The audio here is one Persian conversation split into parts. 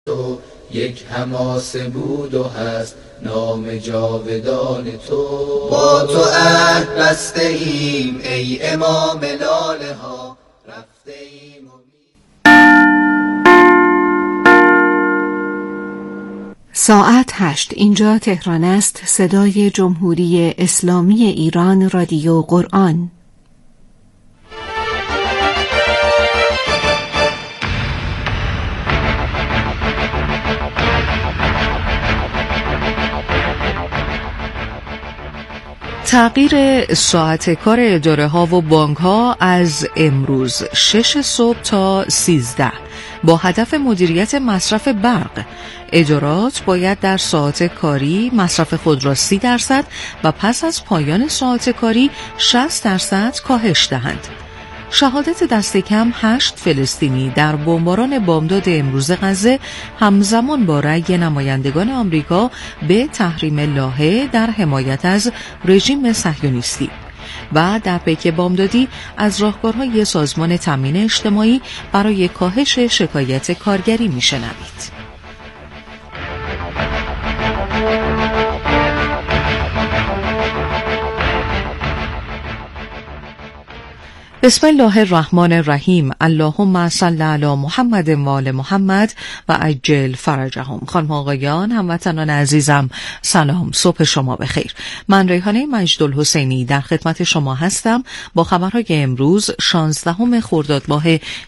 تو یک حماسه بود و هست نام جاودان تو. با تو عهد بسته ایم ای امام لاله ها، رفته ایم و ساعت 8. اینجا تهران است. صدای جمهوری اسلامی ایران، رادیو قرآن. تغییر ساعت کار اداره ها و بانک ها از امروز 6 صبح تا 13 با هدف مدیریت مصرف برق. ادارات باید در ساعت کاری مصرف خود را 30% و پس از پایان ساعت کاری 60% کاهش دهند. شهادت دست کم 8 فلسطینی در بمباران بامداد امروز غزه همزمان با رأی نمایندگان آمریکا به تحریم لایحه در حمایت از رژیم صهیونیستی. و در پیک بامدادی از راهکارهای سازمان تامین اجتماعی برای کاهش شکایت کارگری میشنوید. بسم الله الرحمن الرحیم. اللهم صل علی محمد و آل محمد و عجل فرجهم. خانم آقایان، هموطنان عزیزم، سلام، صبح شما بخیر. من ریحانه مجدالحسینی در خدمت شما هستم با خبرهای امروز 16 خرداد ماه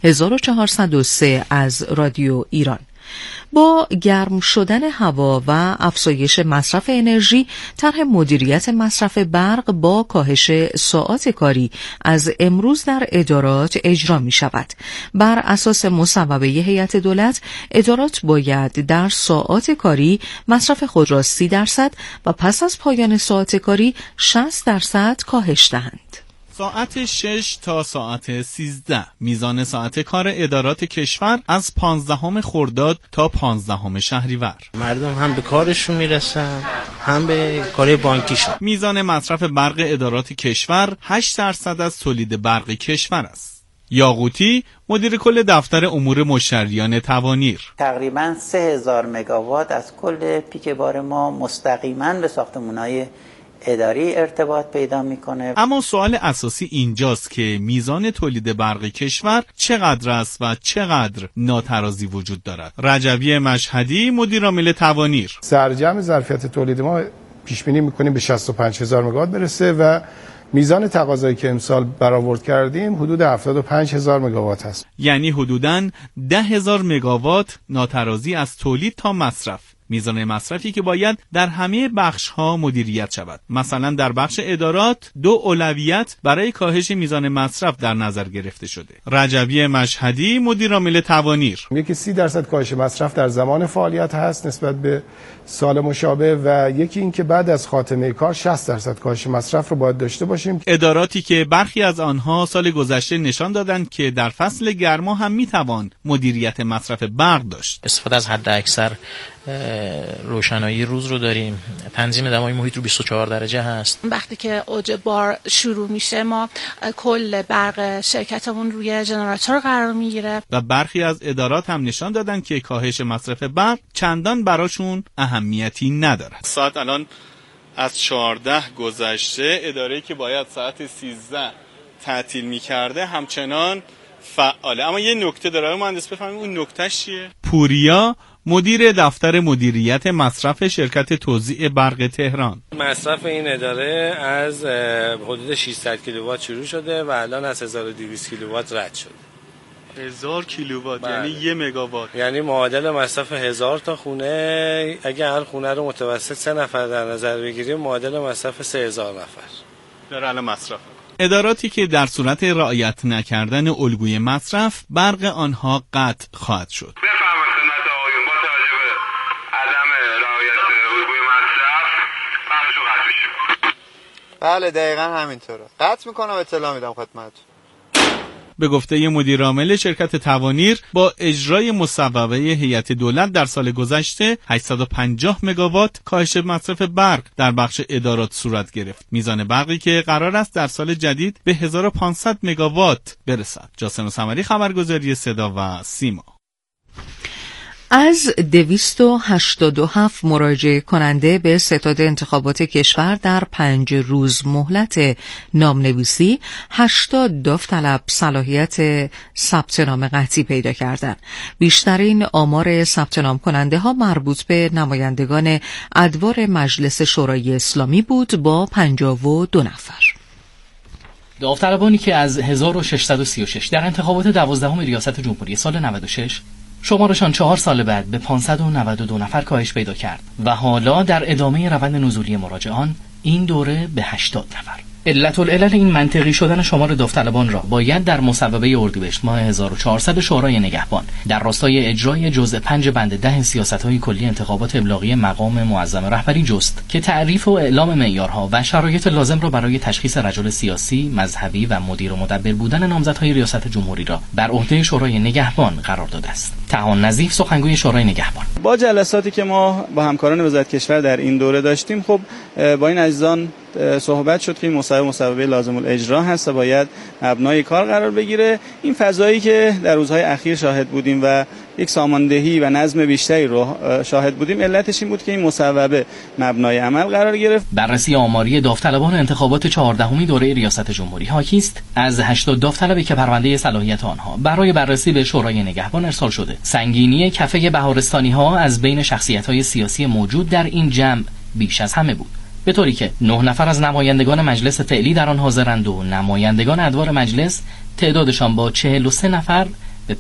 1403 از رادیو ایران. با گرم شدن هوا و افزایش مصرف انرژی، طرح مدیریت مصرف برق با کاهش ساعات کاری از امروز در ادارات اجرا می شود. بر اساس مصوبه هیئت دولت، ادارات باید در ساعات کاری مصرف خود را 30% و پس از پایان ساعت کاری 60% کاهش دهند. ساعت 6 تا ساعت 13 میزان ساعت کار ادارات کشور از 15 خرداد تا 15 شهریور. مردم هم به کارشون میرسن هم به کار بانکیشون. میزان مصرف برق ادارات کشور 8% از تولید برق کشور است. یاقوتی، مدیر کل دفتر امور مشتریان توانیر: تقریباً 3000 مگاوات از کل پیک بار ما مستقیما به ساختمان‌های اداری ارتباط پیدا میکنه. اما سوال اساسی اینجاست که میزان تولید برق کشور چقدر است و چقدر ناترازی وجود دارد. رجوی مشهدی، مدیر عامل توانیر: سرجم ظرفیت تولید ما پیش بینی میکنیم به 65000 مگاوات برسه و میزان تقاضایی که امسال برآورد کردیم حدود 75000 مگاوات هست. یعنی حدوداً 10000 مگاوات ناترازی از تولید تا مصرف. میزان مصرفی که باید در همه بخش‌ها مدیریت شود. مثلا در بخش ادارات 2 اولویت برای کاهش میزان مصرف در نظر گرفته شده. رجوی مشهدی، مدیر عامل توانیر: یکی 30% کاهش مصرف در زمان فعالیت هست نسبت به سال مشابه و یکی این که بعد از خاتمه کار 60% کاهش مصرف رو باید داشته باشیم. اداراتی که برخی از آنها سال گذشته نشان دادند که در فصل گرما هم میتوان مدیریت مصرف برق داشت. استفاده از حد اکثر روشنایی روز رو داریم. تنظیم دمای محیط رو 24 درجه هست. وقتی که اوج بار شروع میشه ما کل برق شرکتمون روی ژنراتور قرار میگیره. و برخی از ادارات هم نشان دادن که کاهش مصرف برق چندان براشون اهمیتی نداره. ساعت الان از 14 گذشته. اداره‌ای که باید ساعت 13 تعطیل میکرده همچنان فعاله. اما یه نکته داره، مهندس بفهمیم اون نکتهش چیه؟ پوریا، مدیر دفتر مدیریت مصرف شرکت توزیع برق تهران: مصرف این اداره از حدود 600 کیلووات شروع شده و الان از 1200 کیلووات رد شده. 1000 کیلووات بله. یعنی 1 مگاوات، یعنی معادل مصرف 1000 تا خونه. اگه هر خونه رو متوسط 3 نفر در نظر بگیریم معادل مصرف 3000 نفر داره الان مصرف. اداراتی که در صورت رعایت نکردن الگوی مصرف برق آنها قطع خواهد شد. بله دقیقاً همینطوره. قطع میکنم، اطلاع میدم خدمتتون. به گفته مدیر عامل شرکت توانیر، با اجرای مصوبه هیئت دولت در سال گذشته 850 مگاوات کاهش مصرف برق در بخش ادارات صورت گرفت. میزان برقی که قرار است در سال جدید به 1500 مگاوات برسد. جاسم سمری، خبرگزاری صدا و سیما. از 287 مراجعه کننده به ستاد انتخابات کشور در 5 روز مهلت نامنویسی 80 داوطلب صلاحیت ثبت نام قطعی پیدا کردند. بیشترین آمار ثبت نام کننده ها مربوط به نمایندگان ادوار مجلس شورای اسلامی بود با 52 نفر. داوطلبانی که از 1636 در انتخابات 12 ریاست جمهوری سال 96 شمارشان 4 سال بعد به 592 نفر کاهش پیدا کرد و حالا در ادامه روند نزولی مراجعان این دوره به 80 نفر. علت العلل این منطقی شدن شمار داوطلبان را باید در مصوبه اردیبهشت ماه 1400 شورای نگهبان در راستای اجرای جزء 5 بند 10 سیاست‌های کلی انتخابات ابلاغی مقام معظم رهبری جست که تعریف و اعلام معیارها و شرایط لازم را برای تشخیص رجل سیاسی، مذهبی و مدیر و مدبر بودن نامزدهای ریاست جمهوری را بر عهده شورای نگهبان قرار داده است. طاهان نظیف سخنگوی شورای نگهبان: با جلساتی که ما با همکاران وزارت کشور در این دوره داشتیم، خب با این عزیزان صحبت شد که این مصوبه لازم الاجرا هست و باید مبنای کار قرار بگیره. این فضایی که در روزهای اخیر شاهد بودیم و یک ساماندهی و نظم بیشتری رو شاهد بودیم، علتش این بود که این مصوبه مبنای عمل قرار گرفت. بررسی آماری داوطلبان انتخابات 14 دوره ریاست جمهوری حاکی است از 80 داوطلبی که پرونده صلاحیت آنها برای بررسی به شورای نگهبان ارسال شده. سنگینی کفه بهارستانی ها از بین شخصیت‌های سیاسی موجود در این جمع بیش از همه بود، به طوری که 9 نفر از نمایندگان مجلس فعلی در آن حاضرند و نمایندگان ادوار مجلس تعدادشان با 43 نفر به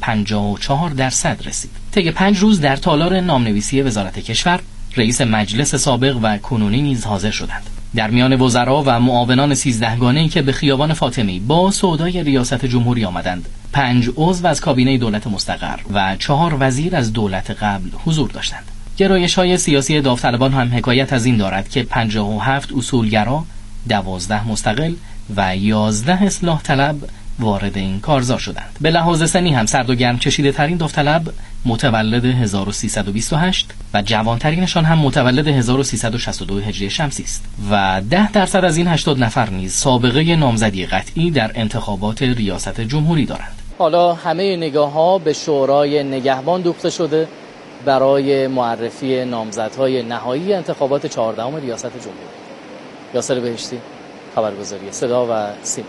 54% رسید. طی 5 روز در تالار نامنویسی وزارت کشور رئیس مجلس سابق و کنونی نیز حاضر شدند. در میان وزرا و معاونان 13 گانه‌ای که به خیابان فاطمی با سودای ریاست جمهوری آمدند، 5 عضو از کابینه دولت مستقر و 4 وزیر از دولت قبل حضور داشتند. گرایش‌های سیاسی داوطلبان هم حکایت از این دارد که 57 اصولگرا، 12 مستقل و 11 اصلاح طلب وارد این کارزار شدند. به لحاظ سنی هم سرد و گرم چشیده ترین داوطلب متولد 1328 و جوانترینشان هم متولد 1362 هجری شمسی است و 10% از این 80 نفر نیز سابقه نامزدی قطعی در انتخابات ریاست جمهوری دارند. حالا همه نگاه‌ها به شورای نگهبان دوخته شده برای معرفی نامزدهای نهایی انتخابات 14 ریاست جمهوری. یاسر بهشتی، خبرگزاری صدا و سیما.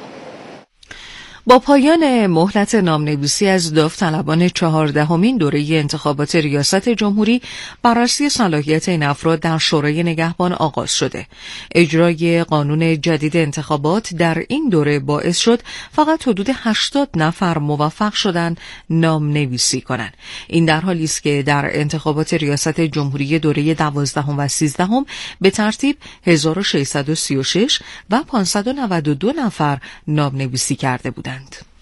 با پایان مهلت نامنویسی از داوطلبان 14مین دوره انتخابات ریاست جمهوری، بررسی صلاحیت این افراد در شورای نگهبان آغاز شده. اجرای قانون جدید انتخابات در این دوره باعث شد فقط حدود 80 نفر موفق شدند نامنویسی کنند. این در حالی است که در انتخابات ریاست جمهوری دوره 12 و 13 به ترتیب 1636 و 592 نفر نامنویسی کرده بودند.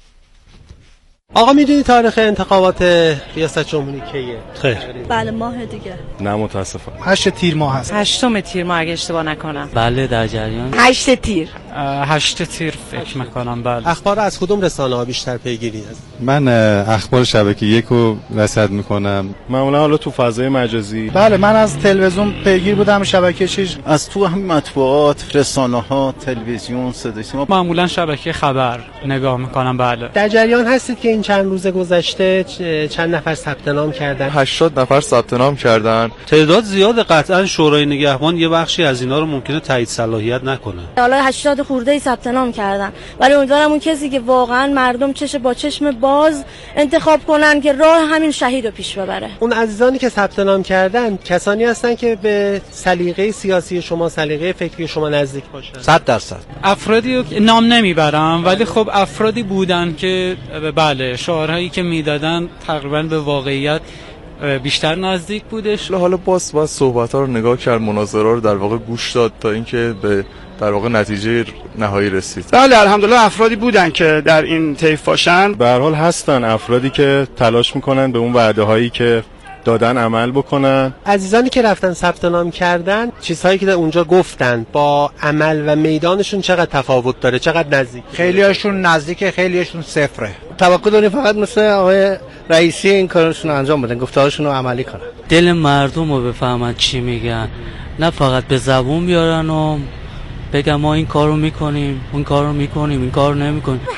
آقا میدونی تاریخ انتخابات ریاست جمهوری کیه؟ خیر. بله ماه دیگه. نه متاسفم. 8 تیر ماه هست. 8 تیر ماه اگه اشتباه نکنم. بله در جریان. 8 تیر. 8 تیر فکر میکنم. بله. اخبار از کدوم رسانه‌ها بیشتر پیگیری هست؟ من اخبار شبکه 1 رو رصد میکنم. معمولا حالا تو فضای مجازی. بله من از تلویزیون پیگیر بودم، شبکه 6 از تو همین مطبوعات، رسانه‌ها، تلویزیون، صدای سیما. معمولا شبکه خبر نگاه میکنم. بله. در جریان هستید که این چند روز گذشته چند نفر ثبت نام کردن؟ 80 نفر ثبت نام کردن. تعداد زیاد. قطعا شورای نگهبان یه بخشی از اینا رو ممکنه تایید صلاحیت نکنه. حالا 80 خورده ثبت نام کردن، ولی امیدوارم اون کسی که واقعا مردم با چشم باز انتخاب کنن که راه همین شهید رو پیش ببره. اون عزیزانی که ثبت نام کردن کسانی هستن که به سلیقه سیاسی شما، سلیقه فکری شما نزدیک باشن. 100%. افرادی نام نمیبرم ولی خب افرادی بودن که بله شعارهایی که میدادن تقریبا به واقعیت بیشتر نزدیک بودش. حالا باز صحبت‌ها رو نگاه کرد، مناظره رو در واقع گوش داد تا اینکه به در واقع نتیجه نهایی رسید. بله الحمدلله افرادی بودن که در این طیف باشن. به هر حال هستن افرادی که تلاش میکنن به اون وعده هایی که دادن عمل بکنن. عزیزانی که رفتن ثبت نام کردن چیزهایی که اونجا گفتن با عمل و میدانشون چقدر تفاوت داره، چقدر نزدیک؟ خیلیاشون نزدیکه، خیلیاشون صفره. توقع داریم فقط مثل آقای رئیسی این کارشون رو انجام بدن، گفتارشون رو عملی کنن. دل مردم رو بفهمن چی میگن، نه فقط به زبون بیارن و بگم ما این کارو میکنیم، اون کارو میکنیم، این کارو نمیکنیم. هر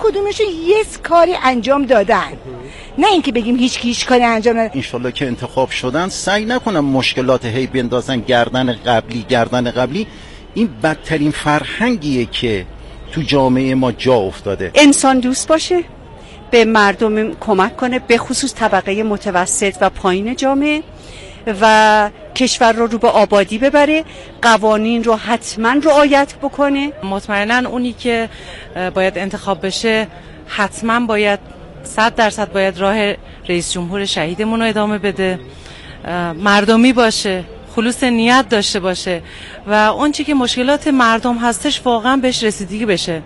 کدومشون یه کاری انجام دادن، نه اینکه بگیم هیچ کاری انجام ندادن. انشالله که انتخاب شدن سعی نکنم مشکلات هی بندازن گردن قبلی. این بدترین فرهنگیه که تو جامعه ما جا افتاده. انسان دوست باشه، به مردم کمک کنه، به خصوص طبقه متوسط و پایین جامعه، و کشور رو به آبادی ببره، قوانین رو حتما رعایت بکنه. مطمئنا اونی که باید انتخاب بشه حتما باید 100% باید راه رئیس جمهور شهیدمون رو ادامه بده، مردمی باشه، خلوص نیت داشته باشه و اون چی که مشکلات مردم هستش واقعا بهش رسیدگی بشه.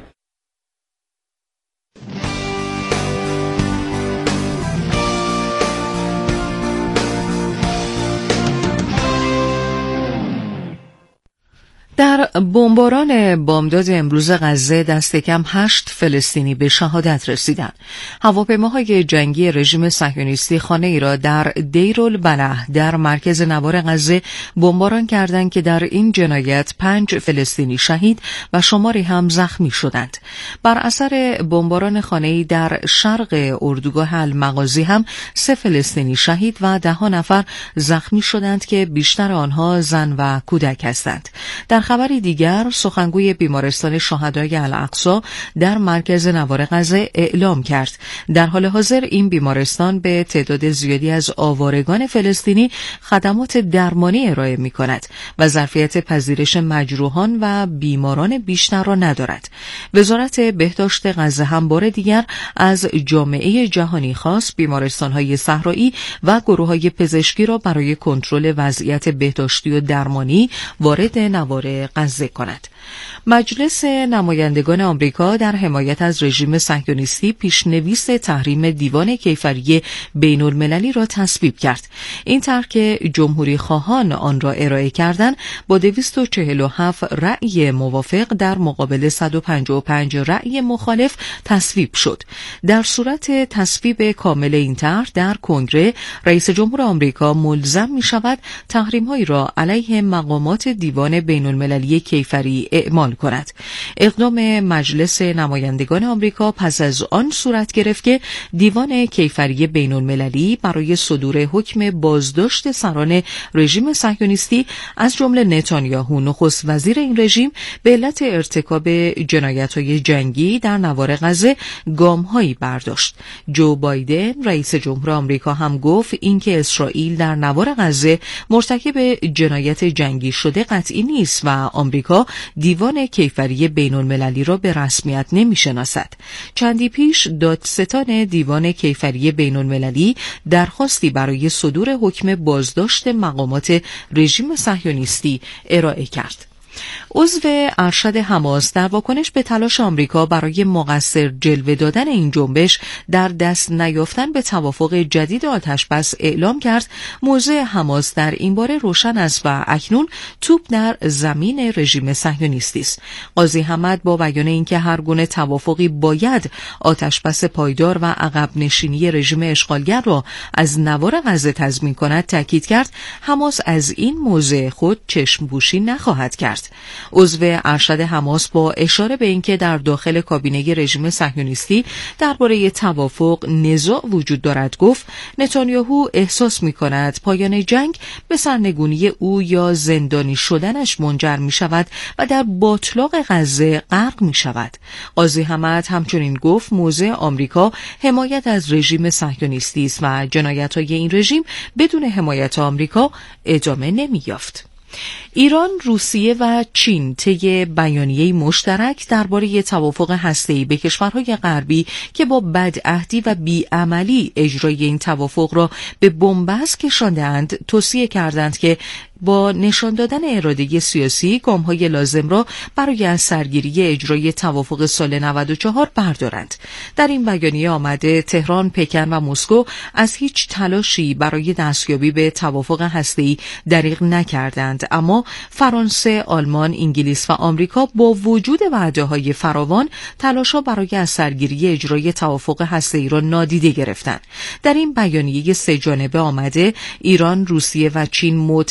در بمباران بامداد امروز غزه دست کم 8 فلسطینی به شهادت رسیدند. هواپیماهای جنگی رژیم صهیونیستی خانه‌ای را در دیرالبلح در مرکز نوار غزه بمباران کردند که در این جنایت 5 فلسطینی شهید و شماری هم زخمی شدند. بر اثر بمباران خانه‌ای در شرق اردوگاه المغازی هم 3 فلسطینی شهید و 10 نفر زخمی شدند که بیشتر آنها زن و کودک هستند. در خبری دیگر سخنگوی بیمارستان شهدای الاقصی در مرکز نوار غزه اعلام کرد در حال حاضر این بیمارستان به تعداد زیادی از آوارگان فلسطینی خدمات درمانی ارائه می‌کند و ظرفیت پذیرش مجروحان و بیماران بیشتر را ندارد. وزارت بهداشت غزه هم بار دیگر از جامعه جهانی خواست بیمارستان‌های صحرایی و گروه‌های پزشکی را برای کنترل وضعیت بهداشتی و درمانی وارد نوار غزه کند. مجلس نمایندگان آمریکا در حمایت از رژیم صهیونیستی پیشنویس تحریم دیوان کیفری بین المللی را تصویب کرد. این طرح که جمهوری خواهان آن را ارائه کردند با 247 رأی موافق در مقابل 155 رأی مخالف تصویب شد. در صورت تصویب کامل این طرح در کنگره رئیس جمهور آمریکا ملزم می شود تحریم‌هایی را علیه مقامات دیوان بین المللی کیفری اعمال کند. اقدام مجلس نمایندگان آمریکا پس از آن صورت گرفت که دیوان کیفری بین المللی برای صدور حکم بازداشت سران رژیم صهیونیستی از جمله نتانیاهو نخست وزیر این رژیم به علت ارتکاب جنایت‌های جنگی در نوار غزه گام‌هایی برداشت. جو بایدن رئیس جمهور آمریکا هم گفت اینکه اسرائیل در نوار غزه مرتکب جنایت جنگی شده قطعی نیست و آمریکا دیوان کیفری بین المللی را به رسمیت نمی شناسد. چندی پیش دادستان دیوان کیفری بین المللی درخواستی برای صدور حکم بازداشت مقامات رژیم صهیونیستی ارائه کرد. عضو ارشد حماس در واکنش به تلاش آمریکا برای مقصر جلوه دادن این جنبش در دست نیافتن به توافق جدید آتشبس اعلام کرد موضع حماس در این باره روشن است و اکنون توپ در زمین رژیم صهیونیستی است. قاضی حمد با بیان اینکه هر گونه توافقی باید آتشبس پایدار و عقب نشینی رژیم اشغالگر را از نوار غزه تضمین کند تاکید کرد حماس از این موضع خود چشم‌پوشی نخواهد کرد. عضو ارشد حماس با اشاره به اینکه در داخل کابینه رژیم صهیونیستی درباره توافق نزاع وجود دارد گفت نتانیاهو احساس می‌کند پایان جنگ به سرنگونی او یا زندانی شدنش منجر می‌شود و در باطلاق غزه غرق می‌شود. قاضی حمد همچنین گفت موضع آمریکا حمایت از رژیم صهیونیستی است و جنایت‌های این رژیم بدون حمایت آمریکا ادامه نمی‌یافت. ایران، روسیه و چین طی بیانیه‌ای مشترک درباره توافق هسته‌ای به کشورهای غربی که با بدعهدی و بیعملی اجرای این توافق را به بنبست کشاندند توصیه کردند که با نشان دادن اراده سیاسی گام‌های لازم را برای از سرگیری اجرای توافق سال 94 بردارند. در این بیانیه آمده تهران، پکن و مسکو از هیچ تلاشی برای دستیابی به توافق هسته‌ای دریغ نکردند، اما فرانسه، آلمان، انگلیس و آمریکا با وجود وعده‌های فراوان تلاش‌ها برای از سرگیری اجرای توافق هسته‌ای را نادیده گرفتند. در این بیانیه سه جانبه آمده ایران، روسیه و چین معتقدند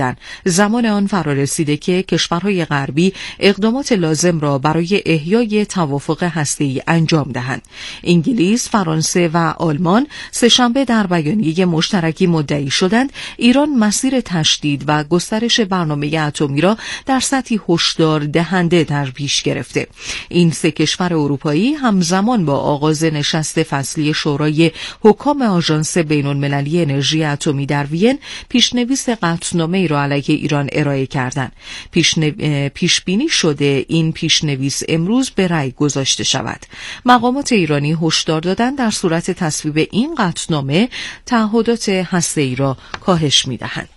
کردند زمان آن فرا رسیده که کشورهای غربی اقدامات لازم را برای احیای توافق هسته‌ای انجام دهند. انگلیس، فرانسه و آلمان سه‌شنبه در بیانیه مشترکی مدعی شدند ایران مسیر تشدید و گسترش برنامه اتمی را در سطحی هشدار دهنده در پیش گرفته. این سه کشور اروپایی همزمان با آغاز نشست فصلی شورای حکام آژانس بین‌المللی انرژی اتمی در وین پیشنویس قطعنامه‌ای را علیه ایران ارائه کردند. پیش بینی شده این پیشنویس امروز به رأی گذاشته شود. مقامات ایرانی هشدار دادند در صورت تصویب این قطعنامه تعهدات هسته‌ای را کاهش می‌دهند.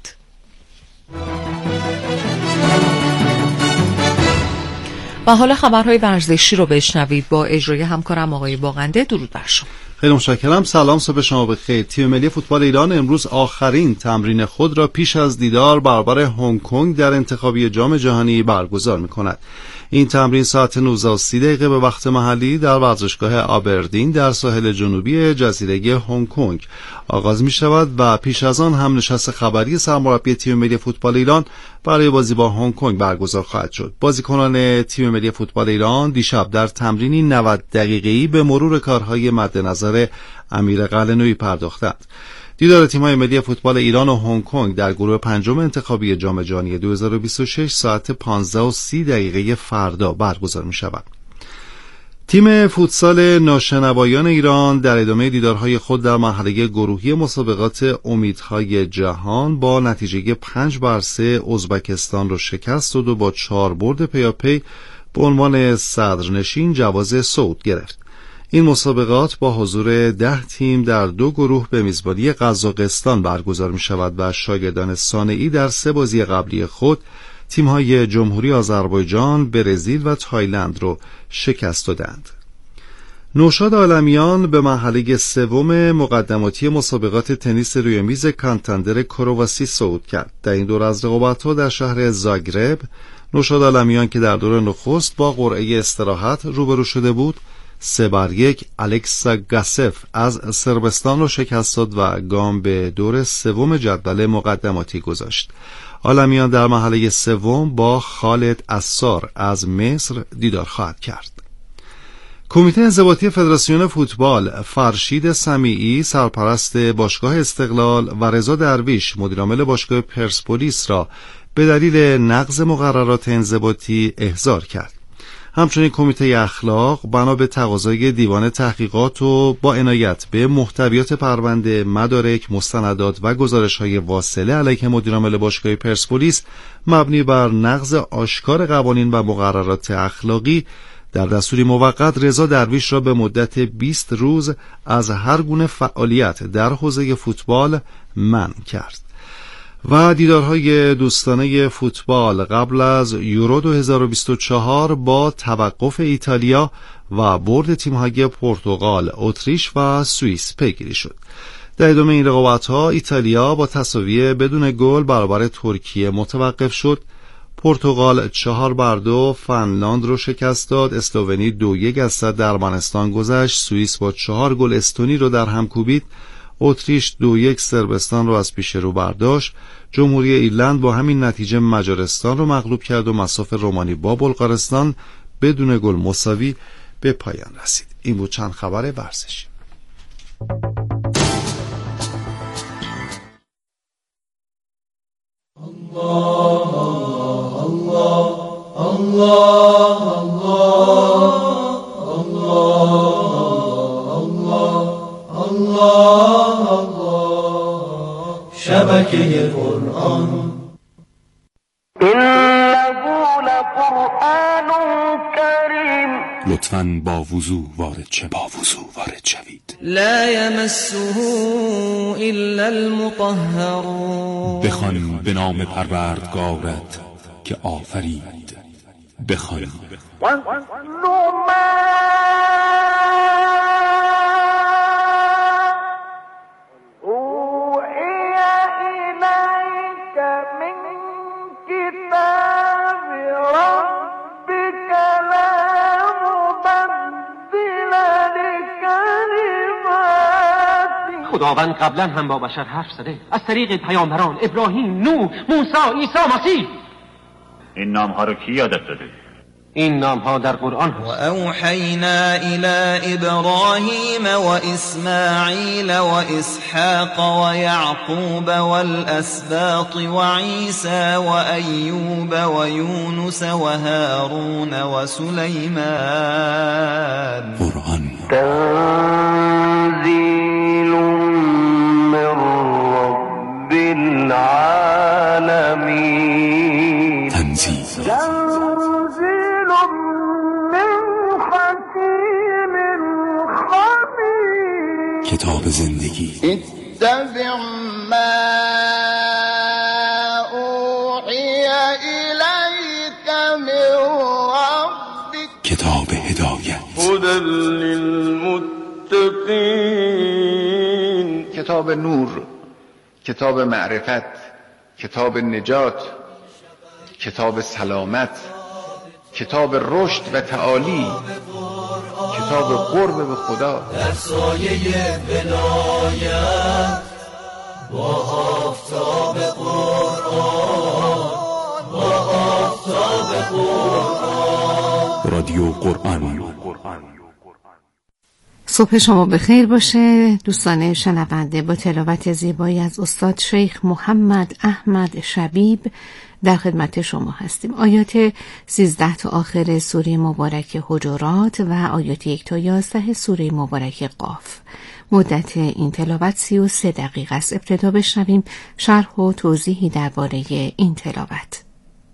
و حالا خبرهای ورزشی رو بشنوید با اجرای همکارم آقای باغنده. درود بر شما. خیلی متشکرم. سلام، صبح شما بخیر. تیم ملی فوتبال ایران امروز آخرین تمرین خود را پیش از دیدار برابر هنگ کنگ در انتخابی جام جهانی برگزار می‌کند. این تمرین ساعت 19:30 به وقت محلی در ورزشگاه آبردین در ساحل جنوبی جزیره هنگ کنگ آغاز می شود و پیش از آن هم نشست خبری سرمربی تیم ملی فوتبال ایران برای بازی با هنگ کنگ برگزار خواهد شد. بازیکنان تیم ملی فوتبال ایران دیشب در تمرینی 90 دقیقه‌ای به مرور کارهای مد نظر امیر قلعه‌نویی پرداختند. دیدار تیم‌های ملی فوتبال ایران و هنگ کنگ در گروه پنجم انتخابی جام جهانی 2026 ساعت 15:30 فردا برگزار می‌شود. تیم فوتسال ناشنوایان ایران در ادامه دیدارهای خود در مرحله گروهی مسابقات امیدهای جهان با نتیجه 5-3 ازبکستان را شکست داد و با 4 برد پیاپی به عنوان صدرنشین جواز صعود گرفت. این مسابقات با حضور 10 تیم در 2 گروه به میزبانی قزاقستان برگزار می شود و شاگردان صانعی در 3 بازی قبلی خود تیم‌های جمهوری آذربایجان، برزیل و تایلند را شکست دادند. نوشاد عالمیان به مرحله سوم مقدماتی مسابقات تنیس روی میز کانتاندر کرواسی صعود کرد. در این دور از رقابت‌ها در شهر زاگرب، نوشاد عالمیان که در دور نخست با قرعه استراحت روبرو شده بود، 3-1 الکسا گاسف از صربستان را شکست داد و گام به دور سوم جدول مقدماتی گذاشت. عالمیان در مرحله سوم با خالد عصار از مصر دیدار خواهد کرد. کمیته انضباطی فدراسیون فوتبال فرشید سمیعی سرپرست باشگاه استقلال و رضا درویش مدیرعامل باشگاه پرسپولیس را به دلیل نقض مقررات انضباطی احضار کرد. همچنین کمیته اخلاق بنا به تقاضای دیوان تحقیقات و با عنایت به محتویات پرونده، مدارک، مستندات و گزارش‌های واصله علیه مدیرعامل باشگاه پرسپولیس مبنی بر نقض آشکار قوانین و مقررات اخلاقی در دستوری موقت رضا درویش را به مدت 20 روز از هر گونه فعالیت در حوزه فوتبال منع کرد. و دیدارهای دوستانه فوتبال قبل از یورو 2024 با توقف ایتالیا و برد تیم‌های پرتغال، اتریش و سوئیس پیگیری شد. در ادامه این رقابت‌ها ایتالیا با تساوی بدون گل برابر ترکیه متوقف شد. پرتغال 4-2 فنلاند رو شکست داد. اسلوونی 2-1 از صدر ارمنستان گذشت. سوئیس با 4 گل استونی رو در هم کوبید. اتریش 2-1 صربستان رو از پیش رو برداشت. جمهوری ایرلند با همین نتیجه مجارستان رو مغلوب کرد و مصاف رومانی با بلغارستان بدون گل مساوی به پایان رسید. این بود چند خبر ورزشی. شبکه قرآن لطفاً با وضو وارد شوید. لا یمسه الا المطهرون. بخوان به نام پروردگارت که آفرید. بخوان خداوند قبلا هم با بشر حرف زده از طریق پیامبران ابراهیم، نوح، موسی، عیسی مسیح. این نام‌ها رو کی یادت داده؟ این نام‌ها در قرآن هست. و اوحینا الی ابراهیم و اسماعیل و اسحاق و یعقوب والاسباط و عیسی و ایوب و یونس و هارون و سلیمان. قرآن تنزیل من رب العالمین. تنزیل کتاب زندگی. اتبع ما اوحی الیک من ربک. کتاب هدایت. هدی للمتقین. کتاب نور، کتاب معرفت، کتاب نجات، کتاب سلامت، کتاب رشد و تعالی، کتاب قرب به خدا. در سایه ولایت با آفتاب قرآن، با آفتاب قرآن. رادیو قرآن. صبح شما بخیر باشه دوستان شنونده. با تلاوت زیبایی از استاد شیخ محمد احمد شبیب در خدمت شما هستیم. آیات 13 تا آخر سوره مبارک حجرات و آیات 1 تا 11 سوره مبارک قاف. مدت این تلاوت 33 دقیقه است. ابتدا بشنویم شرح و توضیحی درباره این تلاوت.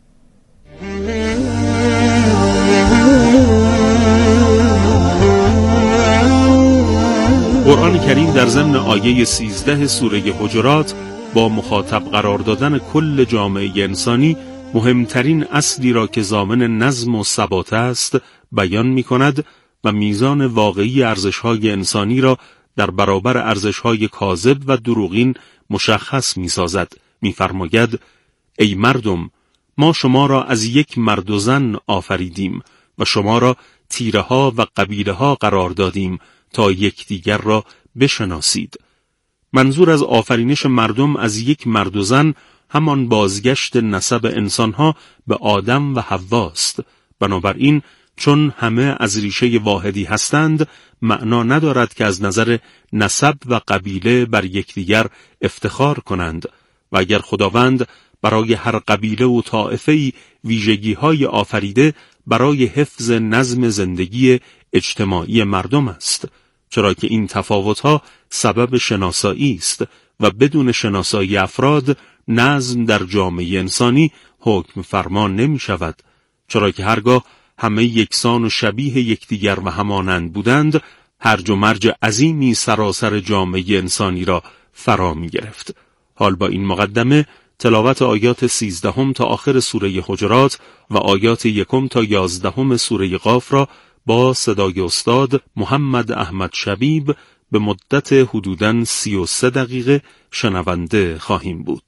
قرآن کریم در ضمن آیه 13 سوره حجرات با مخاطب قرار دادن کل جامعه انسانی مهمترین اصلی را که ضامن نظم و ثبات است بیان می کند و میزان واقعی ارزش‌های انسانی را در برابر ارزش‌های کاذب و دروغین مشخص می سازد. می فرماید ای مردم، ما شما را از یک مرد و زن آفریدیم و شما را تیره ها و قبیله ها قرار دادیم تا یکدیگر را بشناسید. منظور از آفرینش مردم از یک مرد و زن همان بازگشت نسب انسانها به آدم و حواست. بنابراین چون همه از ریشه واحدی هستند، معنا ندارد که از نظر نسب و قبیله بر یکدیگر افتخار کنند و اگر خداوند برای هر قبیله و طائفه‌ای ویژگی‌های آفریده برای حفظ نظم زندگی اجتماعی مردم است، چرا که این تفاوت‌ها سبب شناسایی است و بدون شناسایی افراد نظم در جامعه انسانی حکم فرما نمی شود، چرا که هرگاه همه یکسان و شبیه یکدیگر و همانند بودند، هرج و مرج عظیمی سراسر جامعه انسانی را فرا می گرفت. حال با این مقدمه تلاوت آیات 13 تا آخر سوره حجرات و آیات 1 تا 11 سوره قاف را با صدای استاد محمد احمد شبیب به مدت حدوداً 33 دقیقه شنونده خواهیم بود.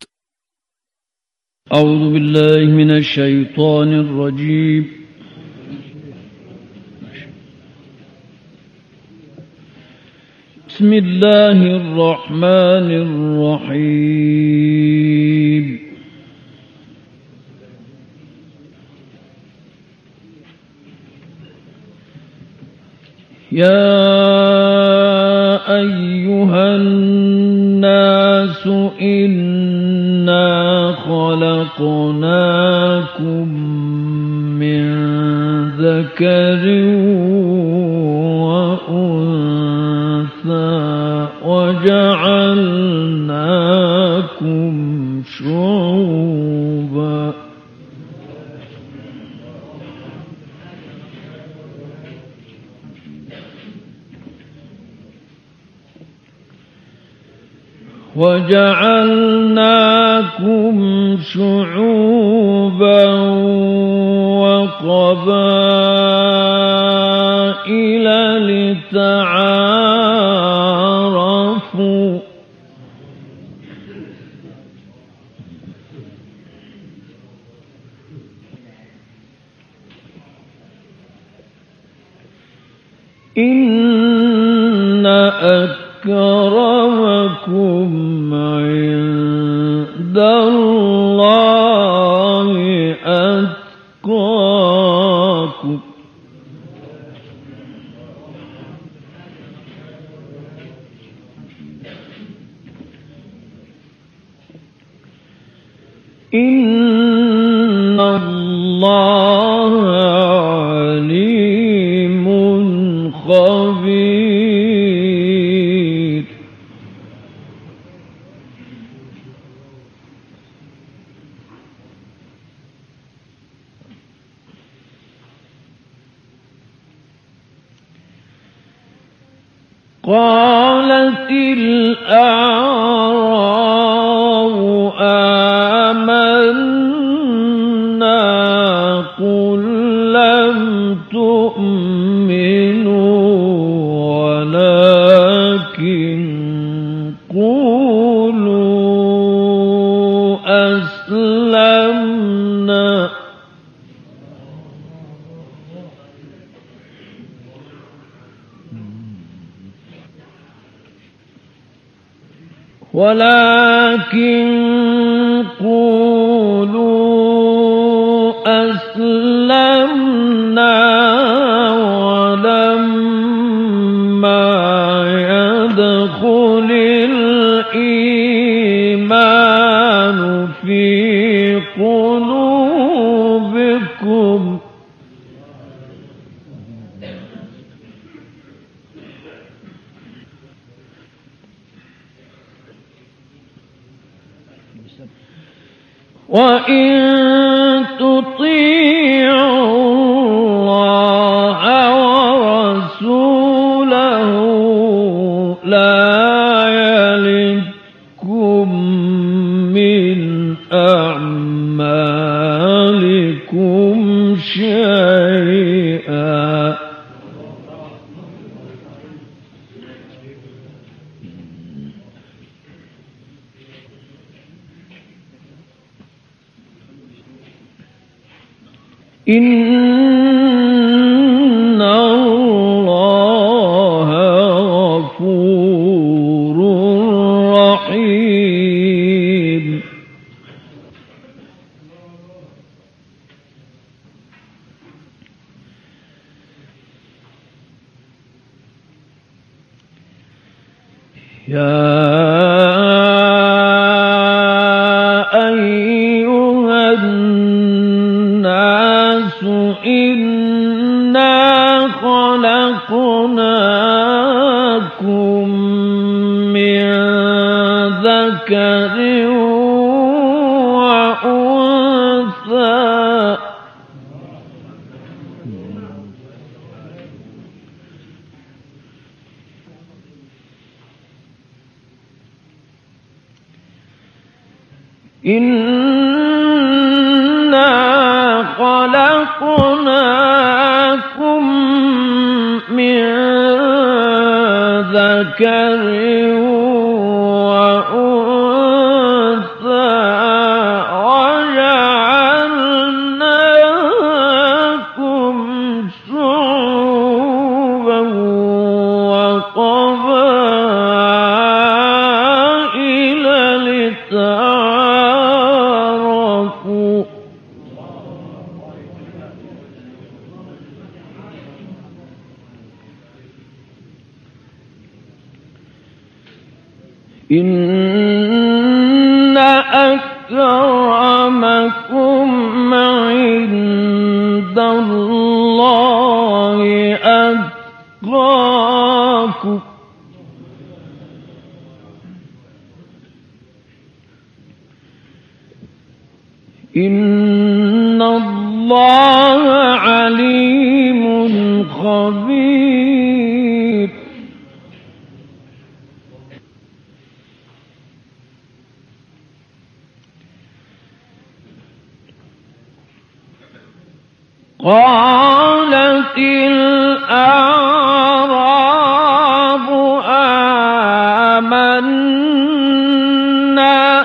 اعوذ بالله من الشیطان الرجیم. بسم الله الرحمن الرحیم. يا أيها الناس إنا خلقناكم من ذكر وأنثى وجعلناكم شعوبا وقبائل لتعارفوا إن أكرمكم عند الله أتقاكم إن الله عليم خبير. قالت الأعراب آمنا قل لم تؤمنوا ولكن قولوا أسلمنا ولما يدخل الإيمان في قلوبكم وإن تطيعوا الله ورسوله لا يلدكم من أعمالكم شيئا إن الله غفور رحيم. يا أيها الناس إنا خلقناكم من ذكر وأنثى إنا خلقناكم من ذكر وأنثى وجعلناكم شعوبا وقبائل لتعارفوا إن أكرمكم عند الله أتقاكم إن الله عليم خبير. قالت الأعراب آمنا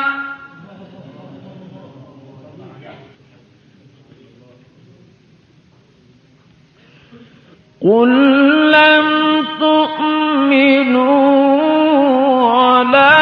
قل لم تؤمنوا ولكن